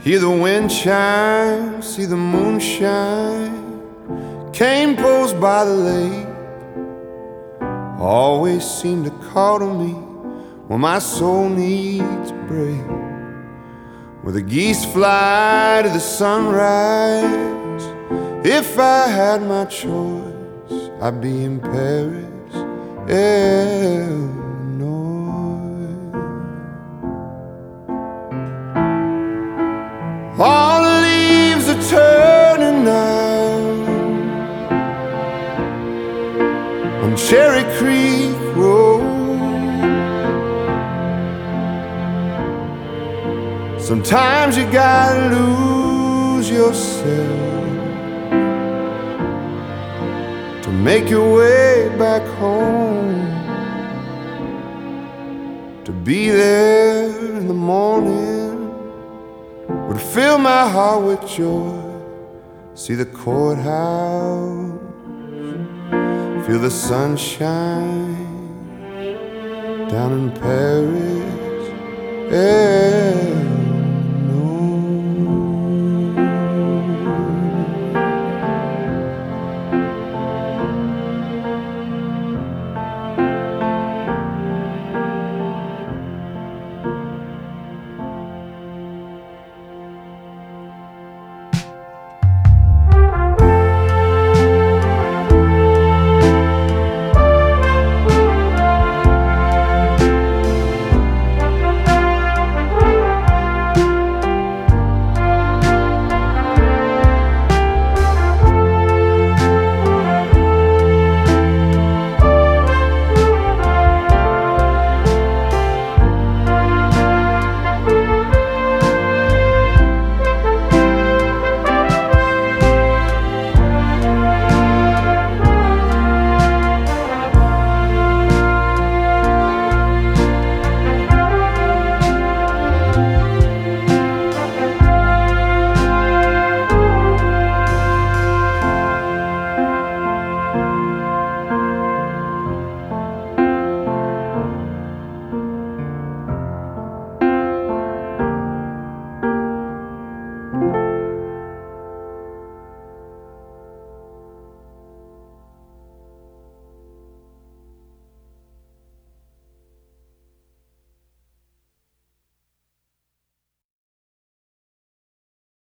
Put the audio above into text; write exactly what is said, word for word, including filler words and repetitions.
Hear the wind chime, see the moon shine. Cane poles by the lake always seem to call to me when my soul needs a break. Where the geese fly to the sunrise. If I had my choice, I'd be in Paris, Illinois. All the leaves are turning now on Cherry Creek Road. Sometimes you gotta lose yourself to make your way back home. To be there in the morning would fill my heart with joy. See the courthouse, feel the sunshine down in Paris, Illinois.